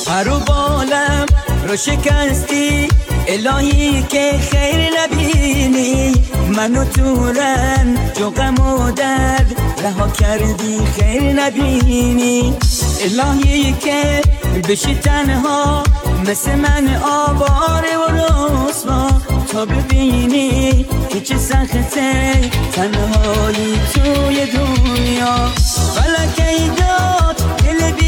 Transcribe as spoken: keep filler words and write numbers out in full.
هر و بالم رو شکستی الهی که خیر نبینی، منو تو رنج و غم و درد رها کردی خیر نبینی. الهی که بشی تنها مثل من آواره و رسوا، تا ببینی که چه سخته تنهایی توی دنیا. فلک ای داد دل